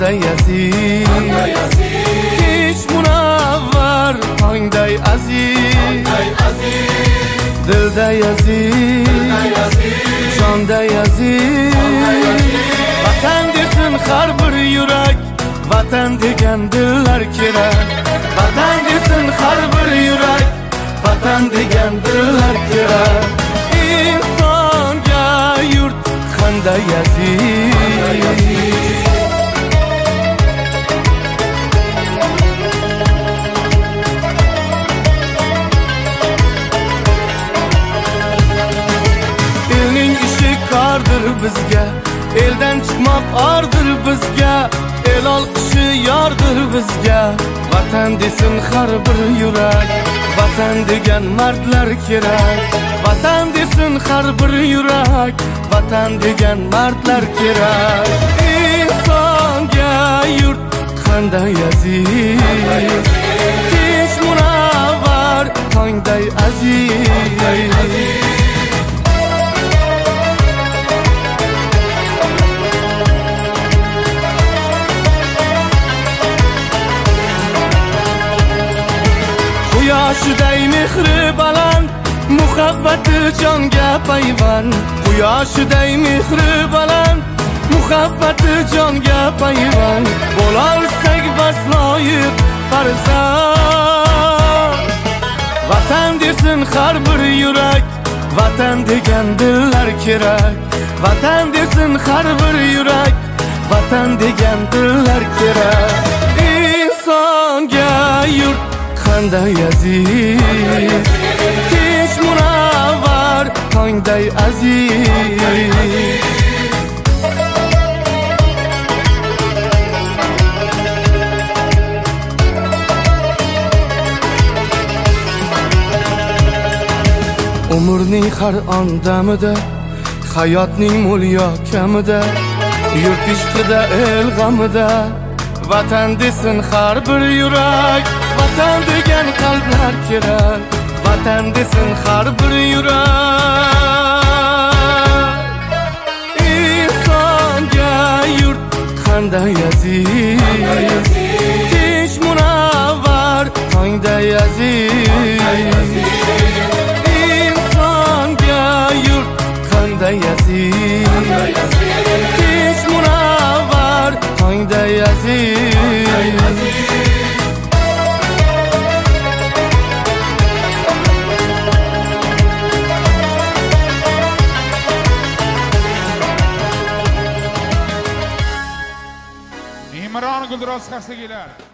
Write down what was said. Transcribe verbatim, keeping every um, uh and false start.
qanday aziz, kech munavvar tongday aziz, dilday aziz, jonday aziz. Vatan desin har bir yurak, vatan degan dillar kerak. Vatan desin har bir yurak, vatan degan dillar kerak. Insonga yurt qanday aziz, elning ishi kordir bizga, eldan chiqmoq ordir bizga, el olqishi yordir bizga. Vatan desin har bir yurak, vatan degan mardlar kerak. Vatan desin har bir yurak, vatan degan mardlar kerak. Insonga yurt qanday aziz, kech munavvar tongday aziz. Quyoshiday mehri baland, muhabbati jonga payvand. Quyoshiday mehri baland, muhabbati jonga payvand. Bo'lolsak bas loyiq farzand. Vatan desin har bir yurak, vatan degan dillar kerak. Vatan desin har bir yurak, vatan degan dillar kerak. Insonga yurt qanday aziz, kech munavvar tongday aziz. Umrning har ondamida, hayotning mo'lyo kamida, yurt ishqida el g'amida, vatan desin har bir yurak, vatan degan qalblar kerak. Vatan desin har bir yurak. Insonga yurt qanday aziz, kech munavvar tongday aziz. Insonga yurt qanday aziz, kech munavvar tongday aziz. Imron Gulduros Xastagilar